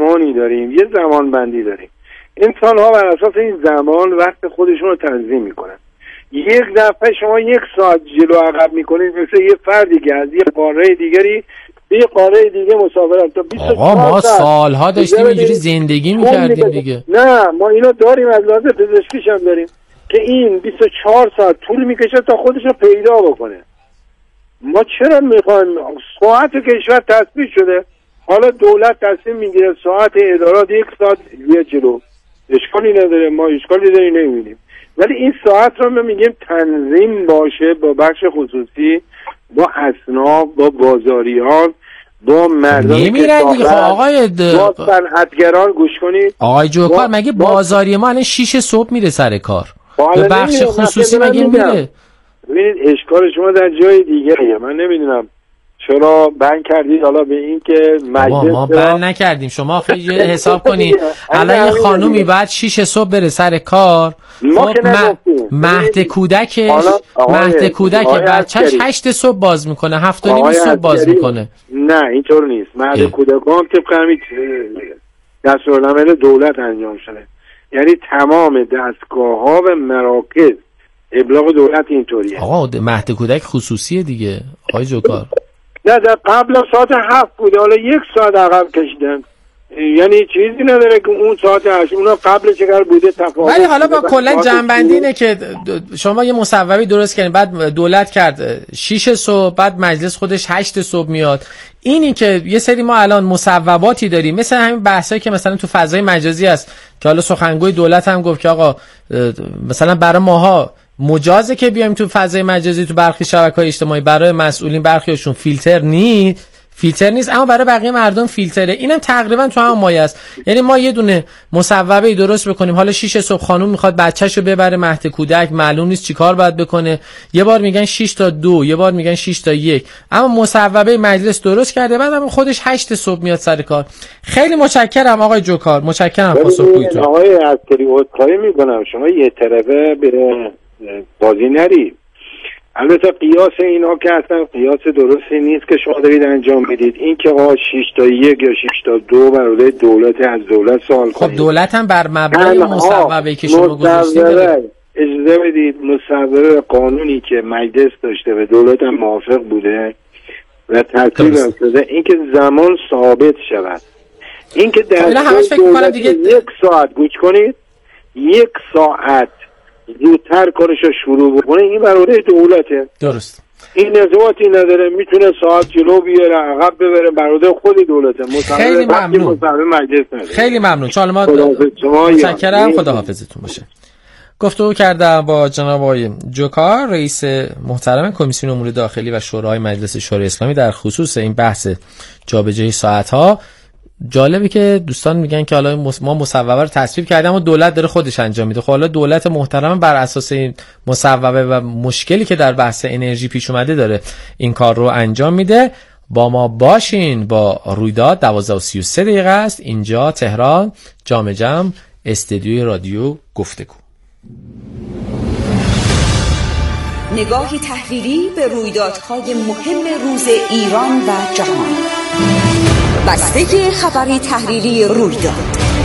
ریسمانی داریم، یه زمان بندی داریم. انسان ها بر اساس این زمان وقت خودشون رو تنظیم میکنن. یک دفعه شما 1 ساعت جلو عقب میکنید، مثل یه فردی که از یه قاره دیگری به یه قاره دیگه مسافرت تا 24 آقا ما سالها داشتیم اینجوری زندگی میکردیم دیگه. نه ما اینو داریم، از لحاظ پزشکیش هم داریم که این 24 ساعت طول میکشه تا خودش رو پیدا بکنه. ما چرا میخوایم ساعت کشور تثبیت شده، حالا دولت تصمیم میگیره ساعت ادارات 1 ساعت یه جلو، اشکالی نداره، ما اشکالی داری نمیبینیم، ولی این ساعت رو ما میگیم تنظیم باشه با بخش خصوصی، با اصناف، با بازاریان، با مردمی که با صنعتگران. گوش کنید آقای جوکار، مگه بازاری ما الان 6 صبح میره سر کار؟ به بخش خصوصی مگه میره؟ ببینید اشکال شما در جای دیگه، من نمیدونم چرا بند کردید حالا به این که مجلس. ما بند نکردیم، شما خیلی حساب کنید الان یه خانومی بعد 6 صبح بره سر کار، مهد کودک بچهش 8 صبح باز میکنه، 7 و نیم صبح باز میکنه. نه اینطور نیست، مهد کودکان طبق همین دستورالعمل دولت انجام شده، یعنی تمام دستگاه‌ها و مراکز ابلاغ دولت اینطوریه. آقا مهد کودک خصوصیه دیگه آقای جوکار. نه در قبل ساعت 7 بود، حالا 1 ساعت عقب کشیدن، یعنی چیزی نداره که اون ساعت 8 اونا قبل چقدر بوده تفاوت. ولی حالا با کلا جنبندی اینه که شما یه مصوبه درست کردین، بعد دولت کرد 6 صبح، بعد مجلس خودش 8 صبح میاد. اینی که یه سری ما الان مصوباتی داریم، مثل همین بحثایی که مثلا تو فضای مجازی هست که حالا سخنگوی دولت هم گفت که آقا مثلا برای ماها مجازه که بیایم تو فضای مجازی، تو برخی شبکه‌های اجتماعی برای مسئولین برخیشون فیلتر نیست، اما برای بقیه مردم فیلتره. اینم تقریبا تو هم مایه است. یعنی ما یه دونه مصوبه درست بکنیم، حالا 6 صبح خانم میخواد بچه‌شو ببره مهد کودک، معلوم نیست چیکار باید بکنه، یه بار میگن 6 تا 2، یه بار میگن 6 تا 1، اما مصوبه مجلس درست کرده، بعدم خودش 8 صبح میاد سر کار. خیلی متشکرم آقای جوکار، متشکرم پاسخگوییتون. آقای عسکری عذرخواهی میکنم، شما یه طرفه به بازی نری. البته قیاس اینا که اصلا قیاس درستی نیست که شما دارید انجام بدید. این که 6 تا 1 یا 6 تا 2 برای دولت از دولت سوال کنید. خب دولت هم بر مبنای مصوبه‌ای که شما گذاشتید اجازه بدید مصوبه قانونی که مجلس داشته و دولت هم موافق بوده و تصویب شده، این که زمان ثابت شود، این که در دولت 1 ساعت گوش کنید 1 ساعت زودتر کارشو شروع بکنه، این برای دولته. درست. این ارتباطی نداره، میتونه ساعت جلو بیاره عقب ببره، برای خود دولته. خیلی ممنون. خیلی ممنون. چالما متشکرم، خداحافظتون باشه. گفتگو کردم با جناب آقای جوکار، رئیس محترم کمیسیون امور داخلی و شورای مجلس شورای اسلامی در خصوص این بحث جابجایی ساعت‌ها. جالبه که دوستان میگن که حالا ما مصوبه رو تصویب کردیم و دولت داره خودش انجام میده. خب حالا دولت محترم بر اساس این مصوبه و مشکلی که در بحث انرژی پیش اومده داره این کار رو انجام میده. با ما باشین. با رویداد 12:33 است اینجا تهران، جام جم، استدیوی رادیو گفتگو. نگاهی تحلیلی به رویدادهای مهم روز ایران و جهان. بسته خبری تحلیلی رویداد،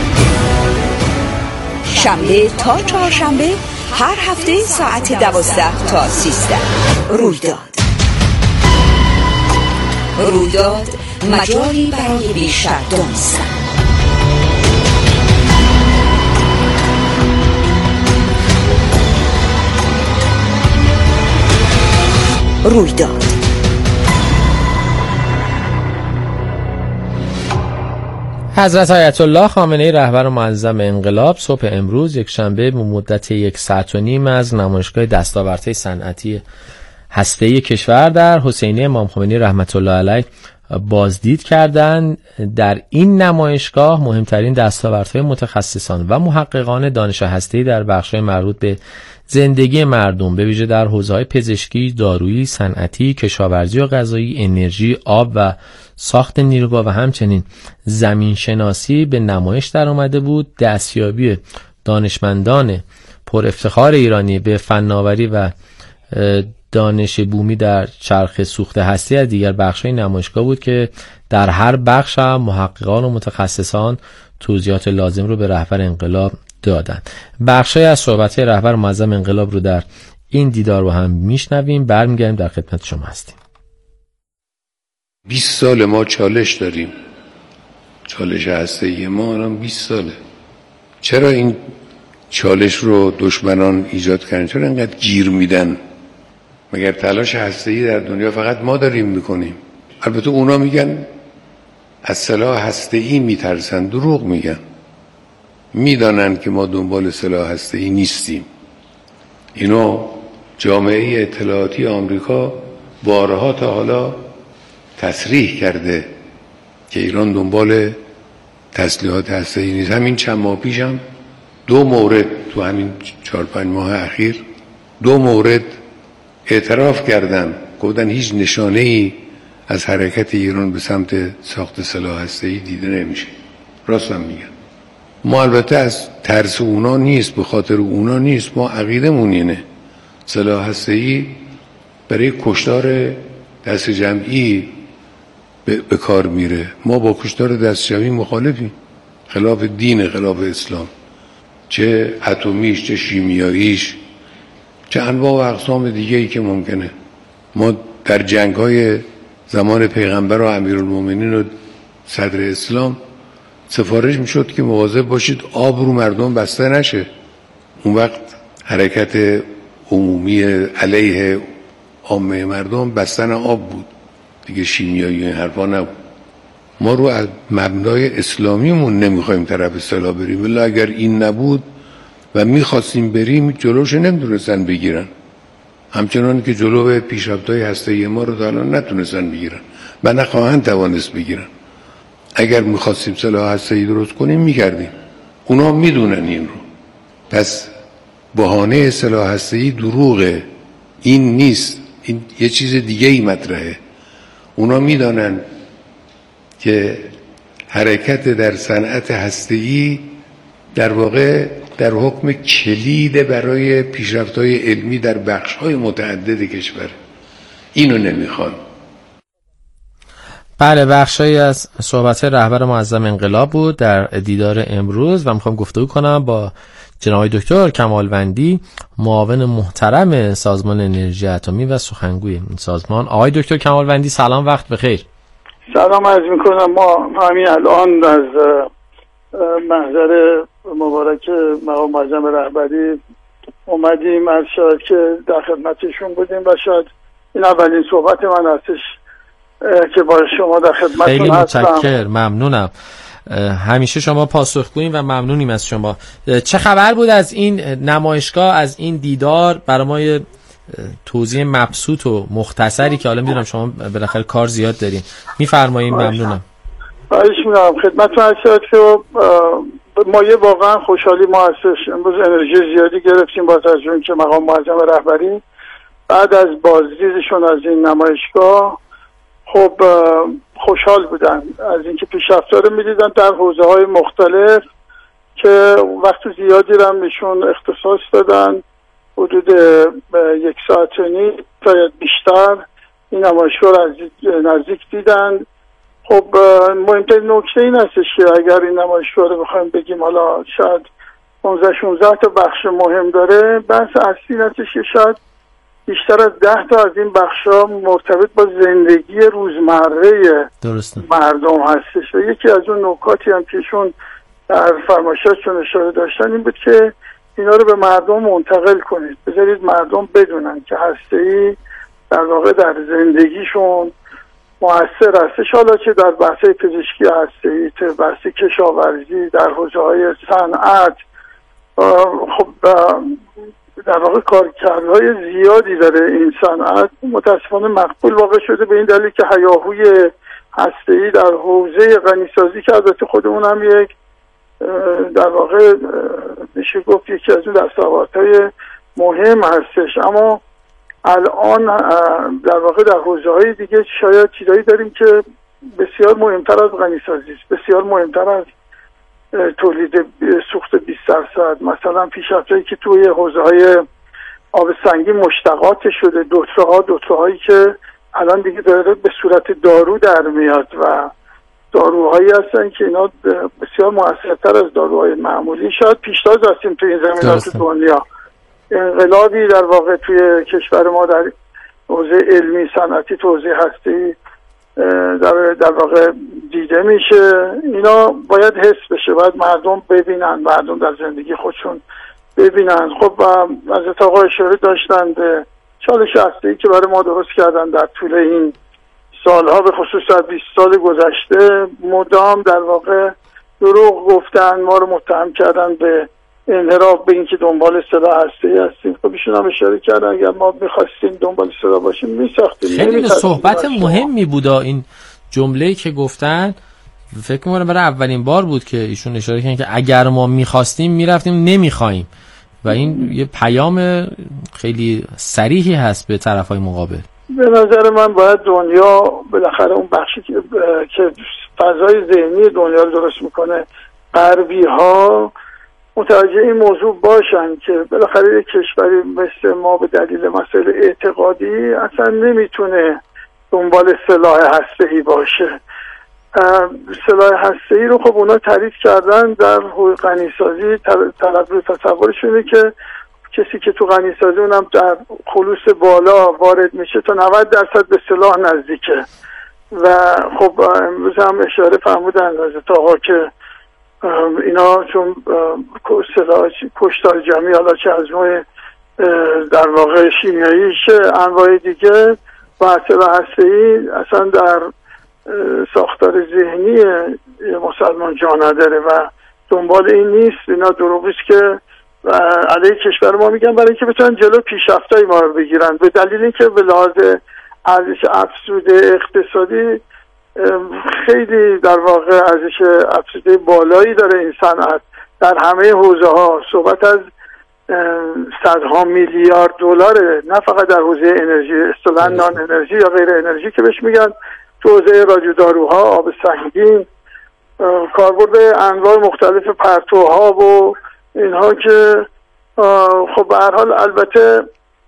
شنبه تا چهارشنبه هر هفته ساعت 12 تا 13. رویداد مجالی برای بیشتر دانستن. رویداد حضرت آیت الله خامنه‌ای رهبر معظم انقلاب صبح امروز یک شنبه به مدت 1 ساعت و نیم از نمایشگاه دستاوردهای صنعتی هسته‌ای کشور در حسینیه امام خمینی رحمت الله علیه بازدید کردند. در این نمایشگاه مهمترین دستاوردهای متخصصان و محققان دانش هسته‌ای در بخش‌های مربوط به زندگی مردم به ویژه در حوزه‌های پزشکی، دارویی، صنعتی، کشاورزی و غذایی، انرژی، آب و ساخت نیروگاه و همچنین زمین شناسی به نمایش در آمده بود. دستیابی دانشمندان پر افتخار ایرانی به فناوری و دانش بومی در چرخ سوخت هستی از دیگر بخش‌های نمایشگاه بود که در هر بخش هم محققان و متخصصان توضیحات لازم رو به رهبر انقلاب دادن. بخش‌های از صحبت‌های رهبر معظم انقلاب رو در این دیدار رو هم میشنویم. برمیگردیم در خدمت شما هستیم. 20 سال ما چالش داریم، چالش هسته‌ای ما الان 20 ساله. چرا این چالش رو دشمنان ایجاد کردن؟ چرا اینقدر گیر میدن؟ مگر تلاش هسته‌ای در دنیا فقط ما داریم میکنیم؟ البته اونا میگن از سلاح هسته‌ای میترسن، دروغ میگن. میدانن که ما دنبال سلاح هسته‌ای نیستیم. اینو جامعه اطلاعاتی آمریکا بارها تا حالا تصریح کرده که ایران دنبال تسلیحات هسته‌ای نیست. همین چند ماه پیشم 2 مورد تو همین 4-5 ماه اخیر 2 مورد اعتراف کردن، گفتن هیچ نشانه‌ای از حرکت ایران به سمت ساخت سلاح هسته‌ای دیده نمیشه. راست هم میگن. ما البته از ترس اونا نیست، به خاطر اونا نیست، ما عقیدمون اینه سلاح هسته‌ای برای کشتار دست جمعی به کار میره. ما با کشتار دست جمعی مخالفیم، خلاف دین، خلاف اسلام، چه اتمیش، چه شیمیاییش، چه انواع و اقسام دیگه‌ای که ممکنه. ما در جنگ‌های زمان پیغمبر و امیرالمومنین و صدر اسلام سفارش میشد که مواظب باشید آب رو مردم بسته نشه. اون وقت حرکت عمومی علیه عامه مردم بستن آب بود دیگه، شیمیایی این حرفا نبود. ما رو از مبنای اسلامیمون نمیخوایم طرف سلاح بریم، ولی اگر این نبود و میخواستیم بریم جلوش نمیتونستن بگیرن، همچنان که جلو پیشرفت‌های هسته‌ای ما رو تا الان نتونستن بگیرن و نخواهند توانست بگیرن. اگر میخواستیم سلاح هسته‌ای درست کنیم میکردیم. اونا میدونن این رو. پس بهانه سلاح هسته‌ای دروغه، این نیست، این یه چیز دیگه ای مطرحه. اونا میدانن که حرکت در صنعت هسته‌ای در واقع در حکم کلید برای پیشرفت‌های علمی در بخش‌های متعدد کشور. اینو نمیخوان. بله، بخشی از صحبت رهبر معظم انقلاب بود در دیدار امروز و میخوام گفتگو کنم با جناب دکتر کمالوندی، معاون محترم سازمان انرژی اتمی و سخنگوی این سازمان. آقای دکتر کمالوندی سلام، وقت بخیر. سلام عرض میکنم. ما همین الان از محضر مبارک مقام معظم رهبری اومدیم، از شاید که در خدمتشون بودیم و شاید این اولین صحبت من هستش که با شما در خدمتتون هستم. خیلی متشکرم، ممنونم. همیشه شما پاسخگوییم و ممنونیم از شما. چه خبر بود از این نمایشگاه، از این دیدار؟ برای ما یه توضیح مبسوط و مختصری که حالا میدونم شما بالاخره کار زیاد دارین میفرمایید. ممنونم. خواهش می‌کنم. خدمتتون هستم که ما یه واقعا خوشحالی ما هستش. امروز انرژی زیادی گرفتیم با توجه اینکه مقام معظم رهبری بعد از بازدیدشون از این نمایشگاه خب خوشحال بودن از اینکه پیشرفت‌ها رو می‌دیدن در حوزه‌های مختلف که وقت زیادی رو هم ایشون اختصاص دادن، حدود 1 ساعت و نیم شاید بیشتر این نمایشگاه رو از نزدیک دیدن. خب مهمترین نکته این هستش که اگر این نمایشگاه رو بخوایم بگیم حالا شاید 15-16 تا بخش مهم داره، بحث اصلی این هستش که شاید بیشتر از 10 تا از این بخش‌ها مرتبط با زندگی روزمره مردم هستش. و یکی از اون نکاتی هم که ایشون در فرمایشاتشون اشاره داشتن این بود که اینا رو به مردم منتقل کنید، بذارید مردم بدونن که هسته‌ای در واقع در زندگیشون مؤثر هستش، حالا چه در بحث پزشکی هسته‌ای، چه بحث کشاورزی، در حوزه‌های صنعت. خب در واقع کارکردهای زیادی داره این صنعت. متاسفانه مقبول واقع شده به این دلیل که هیاهوی هسته‌ای در حوزه غنیسازی که البته خودمون هم یک در واقع میشه گفت یکی از اون دستاوردهای مهم هستش، اما الان در واقع در حوزه‌های دیگه شاید چیزایی داریم که بسیار مهمتر از غنیسازی است، بسیار مهمتر از تولید سوخت 20%. مثلا پیشرفت‌هایی که توی حوزه‌های آب سنگین مشتقات شده، دوترهایی که الان دیگه داره به صورت دارو در میاد و داروهایی هستن که اینا بسیار مؤثرتر از داروهای معمولی. شاید پیشتاز هستیم توی این زمینات دنیا. انقلابی در واقع توی کشور ما در حوزه علمی صنعتی تو حوزه هسته‌ای در واقع دیده میشه. اینا باید حس بشه، باید مردم ببینن، مردم در زندگی خودشون ببینن. خب از آقا اشاره داشتن به چالش هسته‌ای که برای ما درست کردن در طول این سالها، به خصوص در 20 سال گذشته مدام در واقع دروغ گفتن، ما رو متهم کردن به انحراف، به اینکه دنبال سلاح هسته‌ای هستیم. خب ایشون هم اشاره کردن اگر ما می‌خواستیم دنبال سلاح باشیم می‌ساختیم. خیلی صحبت مهمی بود این جمله‌ای که گفتن. فکر می‌کنم برای اولین بار بود که ایشون اشاره کردن که اگر ما می‌خواستیم می‌رفتیم، نمی‌خوایم، و این یه پیام خیلی صریحی هست به طرف‌های مقابل. به نظر من باید دنیا بالاخره اون بخشی که فضای ذهنی دنیا رو درست میکنه، غربی‌ها متوجه این موضوع باشن که بالاخره یک کشوری مثل ما به دلیل مسائل اعتقادی اصلا نمیتونه دنبال سلاح هسته‌ای باشه. سلاح هسته‌ای رو خب اونا تعریف کردن در غنیسازی. تصورشونه که کسی که تو غنیسازی اونم در خلوص بالا وارد میشه تا 90% به سلاح نزدیکه. و خب امروز هم اشاره فرمودن حضرت آقا که اینا چون سلاح کشتار جمعی، حالا چه از نوع در واقع شیمیایی چه انواع دیگه و سلاح هسته‌ای اصلا در ساختار ذهنی مسلمان جا نداره و دنبال این نیست. اینا دروغیست که علیه کشور ما میگن برای اینکه بتونن جلو پیشرفتای ما رو بگیرن، به دلیل اینکه به لحاظ ارزش افزوده اقتصادی خیلی در واقع ارزش افزوده بالایی داره این صنعت در همه حوزه ها. صحبت از صدها میلیارد دلاره، نه فقط در حوزه انرژی، اصطلاحاً نان انرژی یا غیر انرژی که بهش میگن، تو حوزه رادیوداروها، آب سنگین، کاربرد انواع مختلف پرتوها و اینها که خب به هر حال البته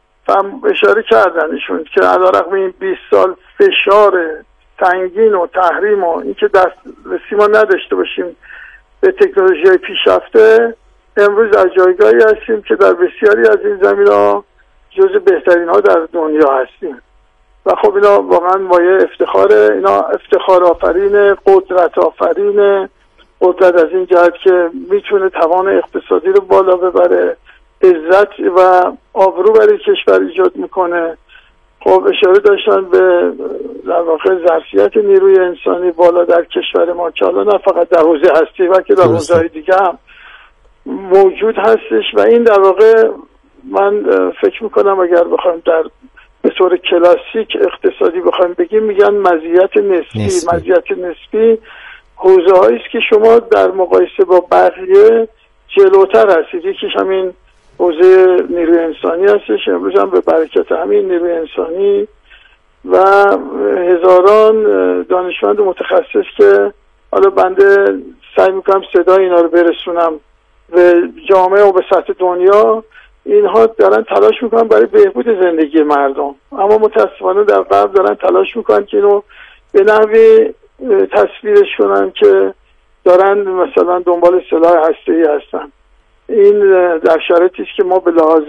اشاره کردن ایشون که علیرغم این 20 سال فشار سنگین و تحریم و اینکه دسترسی ما نداشته باشیم به تکنولوژی پیشرفته، امروز از جایگاهی هستیم که در بسیاری از این زمینه‌ها جزو بهترین ها در دنیا هستیم و خب اینا واقعا مایه افتخاره. اینا افتخار آفرین، قدرت آفرین، قدرت از این جهت که میتونه توان اقتصادی رو بالا ببره، عزت و آبرو برای کشور ایجاد میکنه. خب اشاره داشتن به در واقع ظرفیت نیروی انسانی بالا در کشور ما که حالا نه فقط در حوزه هستی بلکه در حوزه‌های دیگه هم موجود هستش و این در واقع من فکر میکنم اگر بخوایم در به طور کلاسیک اقتصادی بخوایم بگیم میگن مزیت نسبی. مزیت نسبی حوزه هایی است که شما در مقایسه با بقیه جلوتر هستید. یکیش همین حوزه نیروی انسانی هستش. امروز هم به برکت همین نیروی انسانی و هزاران دانشمند متخصص که حالا بنده سعی میکنم صدای اینا رو برسونم به جامعه و به سطح دنیا، اینها دارن تلاش میکنن برای بهبود زندگی مردم، اما متاسفانه در غرب دارن تلاش میکنن که اینو به نحوی تصویرش کنن که دارن مثلا دنبال سلاح هسته‌ای هستن. این در شرایطی است که ما به لحاظ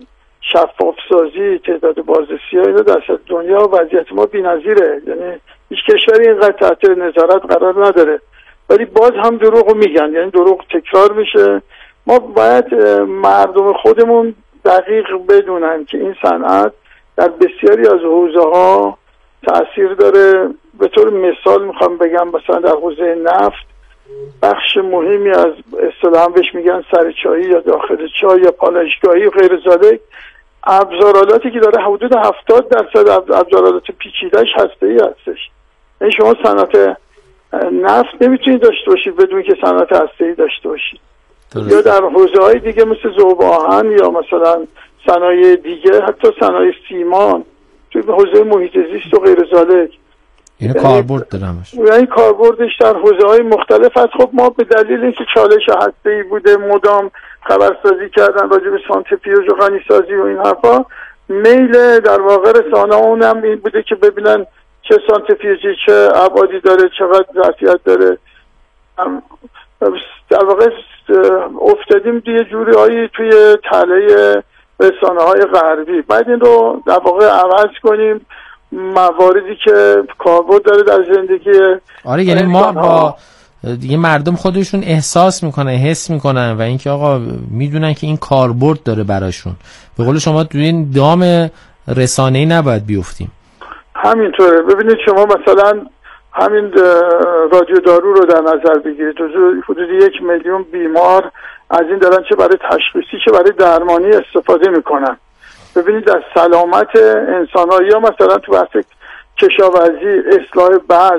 شفاف سازی تعداد بازرسی‌ها اینا در سطح دنیا وضعیت ما بی‌نظیره، یعنی هیچ کشوری اینقدر تحت نظارت قرار نداره، ولی باز هم دروغ میگن، یعنی دروغ تکرار میشه. ما باید مردم خودمون دقیق بدونن که این صنعت در بسیاری از حوزه‌ها تأثیر داره. به طور مثال میخوام بگم مثلا در حوزه نفت بخش مهمی از اصطلاحاً بهش میگن سرچایی یا داخل چای یا پالایشگاهی و غیر ذالک، ابزارالاتی که داره حدود 70% ابزارالات پیچیده‌اش هسته‌ای هستش. یعنی شما صنعت نفت نمیتونید داشته باشید بدون که صنعت هسته‌ای داشته باشید. یا در حوزه‌های دیگه مثل ذوب آهن یا مثلا صنایع دیگه، حتی صنایع سیمان توی حوزه محیط زیست و غیر ذالک، این کاربرد داره همش. یعنی کاربردش در حوزه‌های مختلف است. خب ما به دلیل اینکه چالش هسته‌ای بوده مدام خبرسازی کردن راجع به سانتریفیوژ و غنیسازی و این حرفا، میل در واقع رسانه‌ها هم این بوده که ببینن چه سانتریفیوژی چه ابعادی داره، چقدر ظرفیت داره. در واقع افتادیم یه جوریایی توی تله رسانه‌های غربی. بعد این رو در واقع عوض کنیم، مواردی که کاربرد داره در زندگی. آره یعنی ما با دیگه مردم خودشون احساس میکنن، حس میکنن و اینکه آقا میدونن که این کاربرد داره براشون. به قول شما توی این دام رسانه‌ای نباید بیفتیم. همینطوره. ببینید شما مثلا همین رادیو دارو رو در نظر بگیرید، حدود 1 میلیون بیمار از این دارن چه برای تشخیصی چه برای درمانی استفاده میکنن. ببینید از سلامت انسان‌ها، یا مثلا تو بحث کشاورزی اصلاح بذر،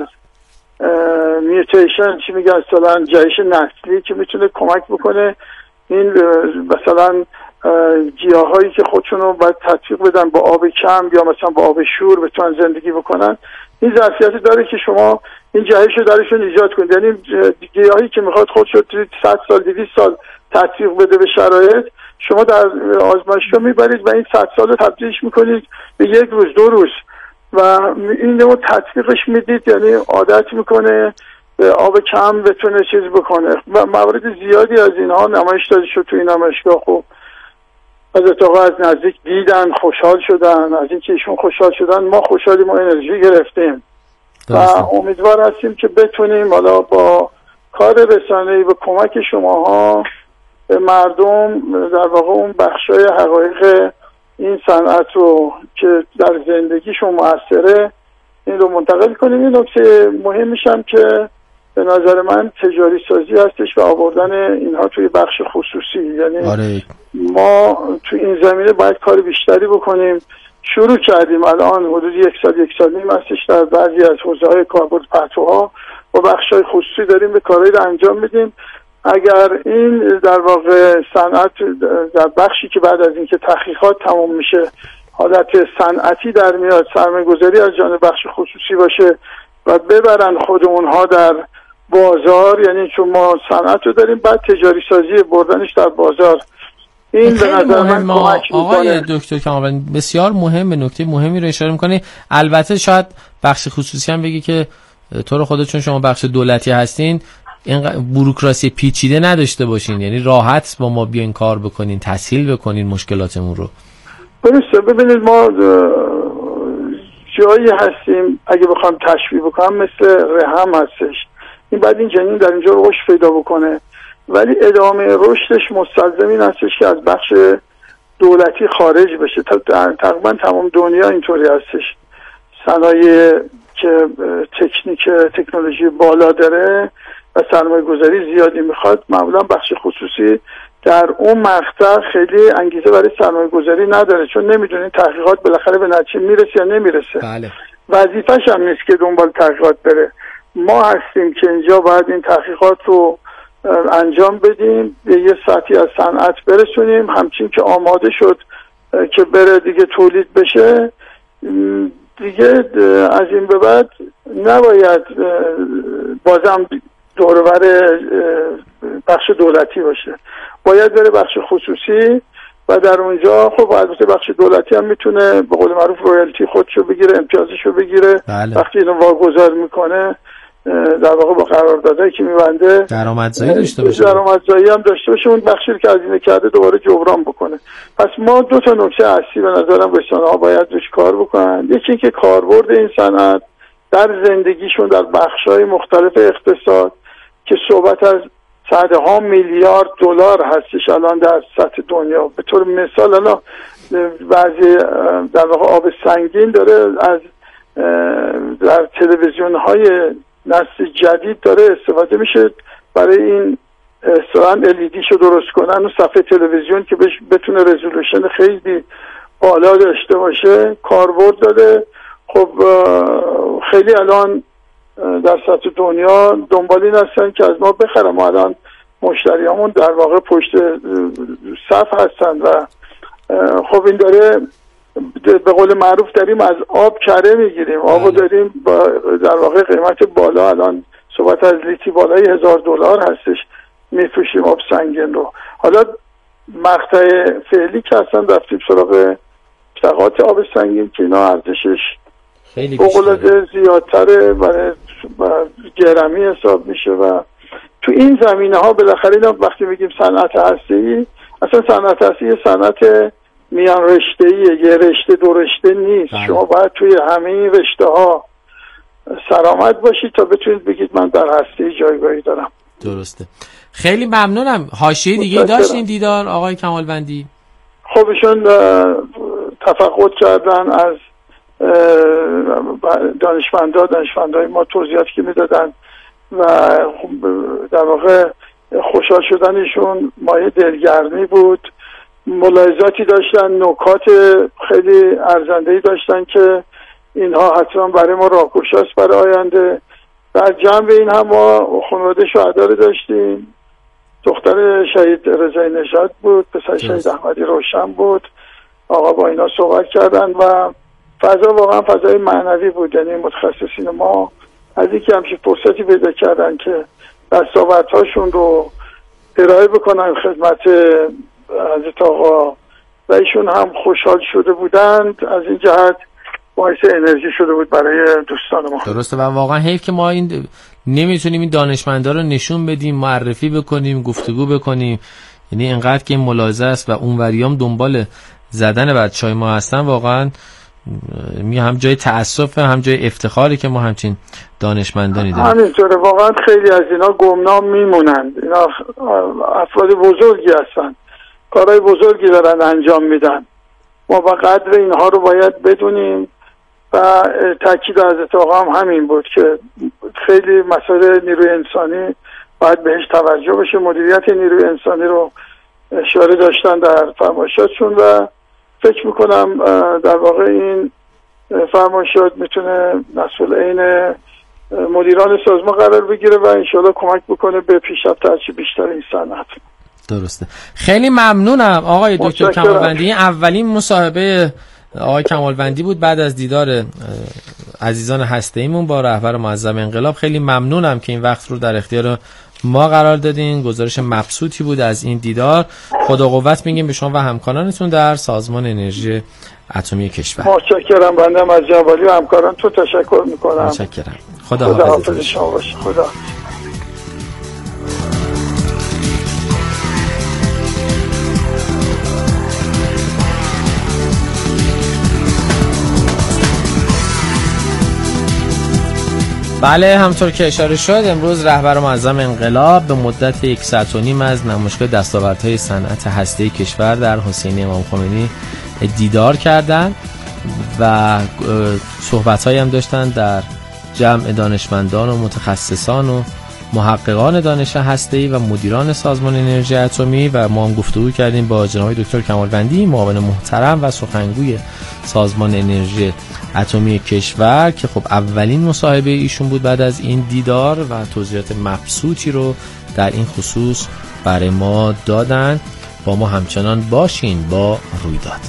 میوتیشن چی میگن اصطلاحاً جهش نسلی که میتونه کمک بکنه این مثلا گیاهایی که خودشون رو باید تطبیق بدن با آب کم یا مثلا با آب شور بتونن زندگی بکنن. این ظرفیت داره که شما این جهش رو درشون ایجاد کنید. یعنی گیاهی که میخواد خودش رو 100 سال 200 سال تطبیق بده به شرایط، شما در آزمایشگاه میبرید و این 100 سال رو تبدیلش میکنید به 1 روز 2 روز و این رو تطبیقش میدید، یعنی عادت میکنه به آب کم بتونه چیز بکنه. و موارد زیادی از اینها نمایش داده شد تو این نمایشگاه. خوب از اتاقا از نزدیک دیدن، خوشحال شدن. از اینکه ایشون خوشحال شدن ما خوشحالیم و انرژی گرفتیم و امیدوار هستیم که بتونیم حالا با کار رسانه‌ای به کمک شماها به مردم در واقع اون بخشای حقایق این صنعت رو که در زندگیشون مؤثره این رو منتقل کنیم. این نکته مهمش هم که به نظر من تجاری سازی هستش و آوردن اینها توی بخش خصوصی. یعنی آره. ما تو این زمینه باید کار بیشتری بکنیم. شروع کردیم الان حدود 1 سال نیم هستش در بعضی از حوزه‌های کاربرد پهپادها و بخش‌های خصوصی داریم به کارهایی رو انجام میدیم. اگر این در واقع صنعت در بخشی که بعد از اینکه تحقیقات تمام میشه حالت صنعتی در میاد، سرمایه‌گذاری از جانب بخش خصوصی باشه و ببرن خود اونها در بازار، یعنی چون ما صنعت رو داریم بعد تجاری سازی بردنش در بازار، این به نظر من کمک میکنه. آقای دکتر کامران بسیار مهم، نکته مهمی رو اشاره میکنه. البته شاید بخش خصوصی هم بگی که تو رو خودتون شما بخش دولتی هستین این بوروکراسی پیچیده نداشته باشین، یعنی راحت با ما بیاین کار بکنین، تسهیل بکنین مشکلاتمون رو. درسته. ببینید ما جایی هستیم اگه بخوام تشبیه بکنم مثل رحم هستش. این بعد این جنین در اینجا رشد پیدا بکنه ولی ادامه رشدش مستلزم این هستش که از بخش دولتی خارج بشه. تقریبا تمام دنیا اینطوری هستش. صنایع که تکنولوژی بالا داره و سرمایه گذاری زیادی میخواد، معمولا بخش خصوصی در اون مقطع خیلی انگیزه برای سرمایه گذاری نداره، چون نمیدونین تحقیقات بالاخره به نتیجه میرسه یا نمیرسه. بله. وظیفه‌ش هم نیست که دنبال تحقیقات بره. ما هستیم که اینجا باید این تحقیقات رو انجام بدیم، به یه سطحی از صنعت برسونیم، همچین که آماده شد که بره دیگه تولید بشه دیگه از این به بعد نباید بازم دورور بخش دولتی باشه، باید بره بخش خصوصی و در اونجا خب البته بخش دولتی هم میتونه به قول معروف رویالتی خودشو بگیره، امتیازشو بگیره. بله. وقتی اینو واگذار میکنه در واقع با قراردادایی که میبنده درآمدزایی داشته باشه، درآمدزایی هم داشته باشه، اون بخشی که هزینه کرده دوباره جبران بکنه. پس ما 2 تا نکته اصلی به نظرم رسانه‌ها باید روش کار بکنن. یکی اینکه کاربرد این صنعت در زندگیشون در بخش‌های مختلف اقتصاد که صحبت از صدها میلیارد دلار هستش الان در سطح دنیا. به طور مثال الان بعضی در واقع آب سنگین داره از در تلویزیون‌های نسل جدید داره استفاده میشه برای این اصطلاحاً LED شو درست کنن و صفحه تلویزیون که بتونه رزولوشن خیلی بالا داشته باشه کاربرد داره. خب خیلی الان در سطح دنیا دنبال این هستن که از ما بخرن. ما الان مشتریامون در واقع پشت صف هستن و خب این داره به قول معروف داریم از آب کره میگیریم. آبو داریم در واقع قیمت بالا، الان صحبت از لیتر بالای $1000 هستش میفروشیم آب سنگین رو. حالا مقطع فعلی که اصلا رفتیم سراغ سقاط آب سنگین که اینا ارزشش بقلاده زیادتره و گرمی حساب میشه و تو این زمینه ها بالاخره اینا وقتی میگیم صنعت هسته‌ای، اصلا صنعت هسته‌ای صنعت میان رشته‌ایه، یه رشته دو رشته نیست. شما باید توی همه این رشته ها سرآمد باشید تا بتونید بگید من در هسته‌ای جایگاهی دارم. درسته. خیلی ممنونم. حاشیه دیگه داشتین دیدار آقای کمالوندی؟ خب ایشون تفقد کردن از دانشمندای ما توضیحاتی که میدادن و در واقع خوشحال شدنشون مایه دلگرمی بود. ملاحظاتی داشتن، نکات خیلی ارزنده‌ای داشتن که اینها حتما برای ما راهگشاست برای آینده. در جنب این هم ما خانواده شهدا رو داشتیم. دختر شهید رضایی نژاد بود، پسر شهید احمدی روشن بود. آقا با اینا صحبت کردن و فضا واقعا فضای معنوی بود. یعنی متخصصین ما از اینکه همچین فرصتی پیدا کردن که دستاوردهاشون رو ارائه بکنن خدمت حضرت آقا و ایشون هم خوشحال شده بودند، از این جهت باعث انرژی شده بود برای دوستان ما. درسته و واقعا حیف که ما این نمیتونیم این دانشمندا رو نشون بدیم، معرفی بکنیم، گفتگو بکنیم. یعنی اینقدر که این ملاحظه است و اونوریام دنبال زدن بچهای ما هستن، واقعا هم جای تأسف هم جای افتخاری که ما همچین دانشمندانی داریم. همینطوره، واقعا خیلی از اینا گمنام میمونند. اینا افراد بزرگی هستن، کارهای بزرگی دارن انجام میدن. ما با قدر اینها رو باید بدونیم و تاکید حضرت آقا هم همین بود که خیلی مسائل نیروی انسانی باید بهش توجه بشه. مدیریت نیروی انسانی رو اشاره داشتن در فرمایشاتشون و فکر میکنم در واقع این فرمایشات میتونه مسئول عین مدیران سازمان قرار بگیره و انشاءالله کمک بکنه به پیشرفت هرچی بیشتر این صنعت. درسته. خیلی ممنونم آقای دکتر کمالوندی. این اولین مصاحبه آقای کمالوندی بود بعد از دیدار عزیزان هسته‌ایمون با رهبر معظم انقلاب. خیلی ممنونم که این وقت رو در اختیار ما قرار دادین. گزارش مبسوطی بود از این دیدار. خدا قوت میگیم به شما و همکارانتون در سازمان انرژی اتمی کشور. متشکرم. بنده از جوالی و همکارانتون تشکر میکنم. متشکرم. خدا حافظ شما باشه. خدا. 'بله همطور که اشاره شد امروز رهبر معظم انقلاب به مدت 1.5 ساعت از نمایشگاه دستاوردهای صنعت هسته‌ای کشور در حسینی امام خمینی دیدار کردند و صحبت‌هایی هم داشتن در جمع دانشمندان و متخصصان و محققان دانش هسته‌ای و مدیران سازمان انرژی اتمی و ما هم گفتگو کردیم با جناب دکتر کمالوندی، معاون محترم و سخنگوی سازمان انرژی اتمی کشور که خب اولین مصاحبه ایشون بود بعد از این دیدار و توضیحات مبسوطی رو در این خصوص برای ما دادن. با ما همچنان باشین با رویداد.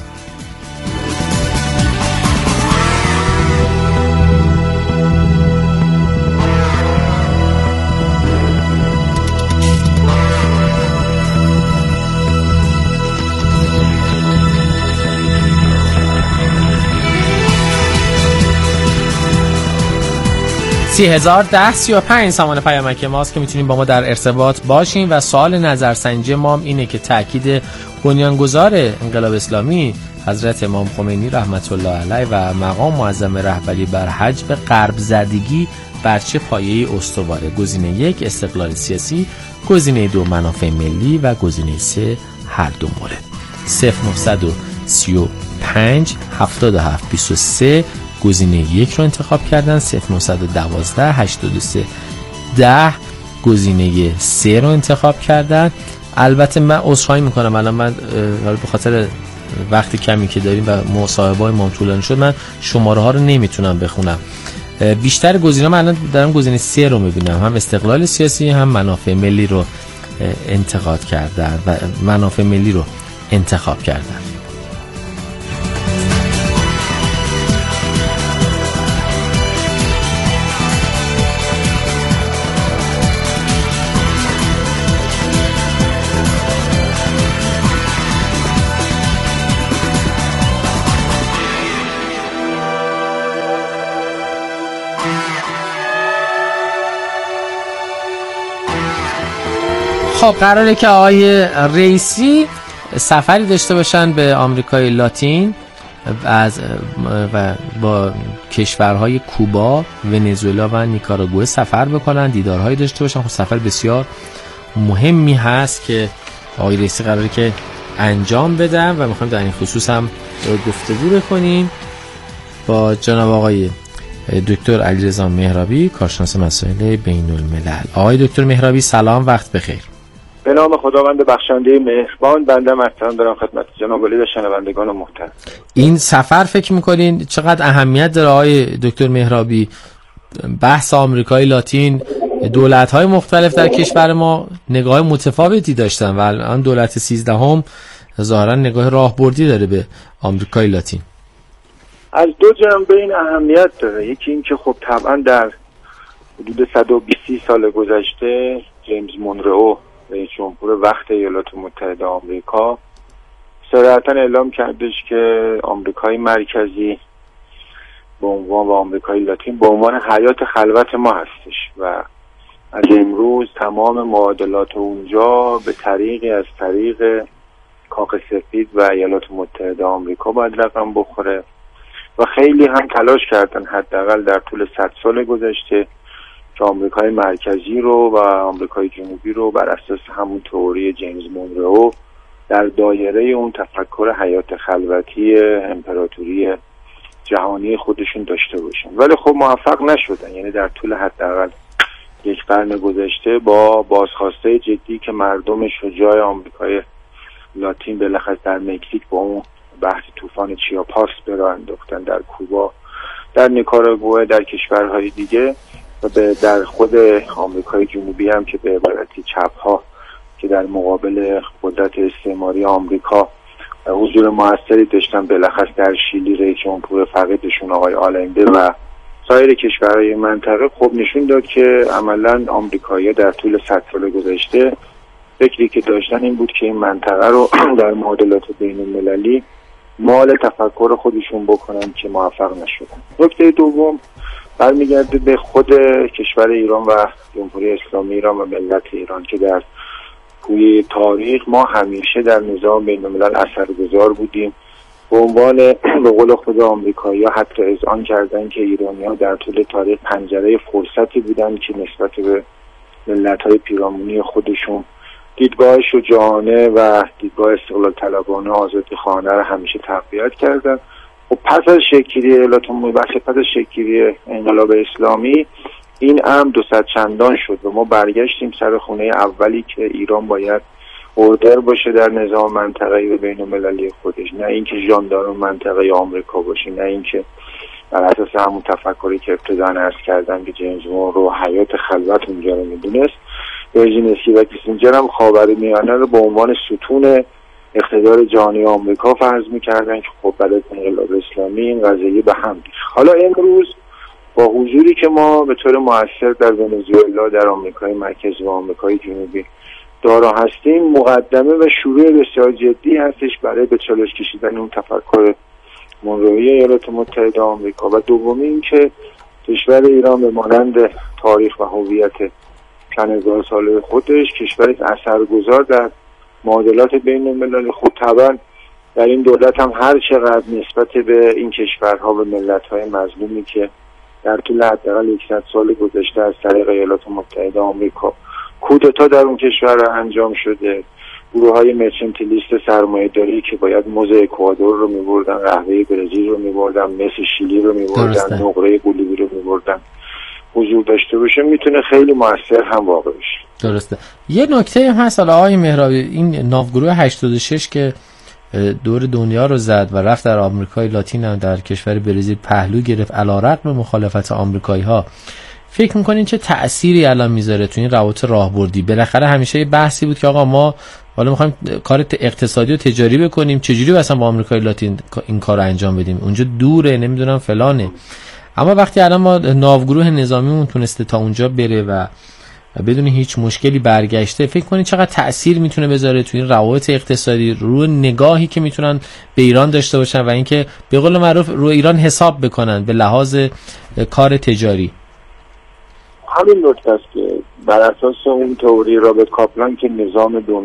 سامان پیامک ماست که میتونید با ما در ارتباط باشین و سوال نظرسنجی ما هم اینه که تأکید بنیانگذار انقلاب اسلامی حضرت امام خمینی رحمت الله علیه و مقام معظم رهبری بر حجب غرب زدگی بر چه پایه‌ای استواره؟ گزینه 1 استقلال سیاسی، گزینه 2 منافع ملی و گزینه 3 هر دو مورد. 0935 77 23 گزینه 1 رو انتخاب کردن. 0912 83 10 گزینه 3 رو انتخاب کردن. البته من عذرخواهی میکنم الان من به خاطر وقت کمی که داریم و مصاحبه‌های ما طولانی شد من شماره ها رو nemiتونم بخونم. بیشتر گزینه‌ها من الان دارم گزینه 3 رو میبینم، هم استقلال سیاسی هم منافع ملی رو انتخاب کردن و منافع ملی رو انتخاب کردن. خب قراره که آقای رئیسی سفری داشته باشن به آمریکای لاتین و با کشورهای کوبا، ونزوئلا و نیکاراگوئه سفر بکنن، دیدارهایی داشته باشن. خب سفر بسیار مهمی هست که آقای رئیسی قراره که انجام بدن و میخوایم در این خصوص هم گفتگو بکنیم با جناب آقای دکتر علیرضا مهرابی، کارشناس مسائل بین الملل. آقای دکتر مهرابی سلام، وقت بخیر. به نام خداوند بخشنده مهربان، بنده احترام دارم خدمت جناب عالی و شنوندگان محترم. این سفر فکر میکنین چقدر اهمیت داره آقای دکتر مهرابی؟ بحث آمریکای لاتین، دولت‌های مختلف در کشور ما نگاه متفاوتی داشتن و الان دولت 13 ظاهرا نگاه راهبردی داره به آمریکای لاتین. از دو جنبه این اهمیت داره. یکی این که خب طبعا در حدود 120 سال گذشته جیمز مونرو رئیس جمهور وقت ایالات متحده آمریکا صراحتاً اعلام کردش که آمریکای مرکزی به عنوان و آمریکای لاتین به عنوان حیات خلوت ما هستش و از امروز تمام معادلات اونجا به طریقی از طریق کاخ سفید و ایالات متحده آمریکا باید رقم بخوره و خیلی هم تلاش کردن حداقل در طول 100 سال گذشته که آمریکای مرکزی رو و آمریکای جنوبی رو بر اساس همون تئوری جیمز مونرو در دایره اون تفکر حیات خلوتی امپراتوری جهانی خودشون داشته باشن، ولی خب موفق نشدن. یعنی در طول حداقل یک قرن گذشته با بازخواسته جدی که مردم شجاع آمریکای لاتین بالاخره در مکزیک با اون بحث طوفان چیاپاس به راه انداختن، در کوبا، در نیکاراگوئه، در کشورهای دیگه و در خود آمریکای جنوبی هم که به عبارتی چپ‌ها که در مقابل قدرت استعماری آمریکا حضور موثری داشتن، بالاخره در شیلی رئیس جمهور فقیدشون آقای آلنده و سایر کشورهای منطقه خب نشون داد که عملاً آمریکایی‌ها در طول 100 سال گذشته فکری که داشتن این بود که این منطقه رو در معادلات بین المللی مال تفکر خودشون بکنن که موفق نشدن. نکته دوم برمیگرده به خود کشور ایران و جمهوری اسلامی ایران و ملت ایران که در توی تاریخ ما همیشه در نظام بین الملل اثرگذار بودیم. به عنوان به قول خود آمریکایی‌ها حتی اذعان کردن که ایرانی‌ها در طول تاریخ پنجره فرصتی بودن که نسبت به ملت‌های پیرامونی خودشون دیدگاه شجاعانه و دیدگاه استقلال طلبانه آزادی‌خواهانه رو همیشه تقویت کردن. و پس از شکل‌گیری ایالات متحده، پس از شکل‌گیری انقلاب اسلامی این امر 200 چندان شد و ما برگشتیم سر خونه اولی که ایران باید اوردر باشه در نظام منطقه‌ای و بین‌المللی خودش، نه اینکه ژاندارم منطقه آمریکا باشه، نه اینکه بر اساس همون تفکری که ابتداً عرض کردم که جیمز مونرو حیات خلوت اونجا رو میدونست. برژینسکی و کیسینجر هم خاورمیانه رو به عنوان ستون اقتدار جهانی آمریکا فرض می‌کردن که خب بعد از انقلاب اسلامی این قضیه به هم ریخت. حالا امروز با حضوری که ما به طور مؤثر در ونزوئلا، در آمریکای مرکزی و آمریکای جنوبی دارا هستیم، مقدمه و شروع بسیار جدی هستش برای به چالش کشیدن اون تفکر مونرویی ایالات متحده آمریکا و دومی این که کشور ایران به مانند تاریخ و هویت چند هزار ساله خودش کشوری اثرگذار در معادلات بین الملل خود طبعا در این دولت هم هر چقدر نسبت به این کشورها و ملت‌های مظلومی که در طول حداقل 100 سال گذشته از طریق ایالات متحده آمریکا کودتا در اون کشور انجام شده، گروه‌های مرچنتیلیست سرمایه‌داری که باید موز اکوادور رو می‌بردن، قهوه برزیل رو می‌بردن، مس شیلی رو می‌بردن، نقره بولیوی رو می‌بردن حضور داشته باشه، میتونه خیلی موثر هم واقع بشه. درسته. یه نکته هم هست آقای مهرابی، این ناوگروه 86 که دور دنیا رو زد و رفت در آمریکای لاتین هم در کشور برزیل پهلو گرفت علیرغم مخالفت آمریکایی‌ها، فکر می‌کنین چه تأثیری الان میذاره تو این روابط راهبردی؟ بالاخره همیشه یه بحثی بود که آقا ما حالا می‌خوایم کار اقتصادی و تجاری بکنیم، چجوری مثلا با آمریکای لاتین این کارو انجام بدیم؟ اونجا دوره، نمیدونم فلانه. اما وقتی الان ما ناوگروه نظامیمون تونسته تا اونجا بره و بدون هیچ مشکلی برگشته، فکر کنید چقدر تأثیر میتونه بذاره تو این روابط اقتصادی، رو نگاهی که میتونن به ایران داشته باشن و اینکه به قول معروف رو ایران حساب بکنن به لحاظ کار تجاری؟ همین نکته است که بر اساس اون تئوری رابرت کاپلان که نظام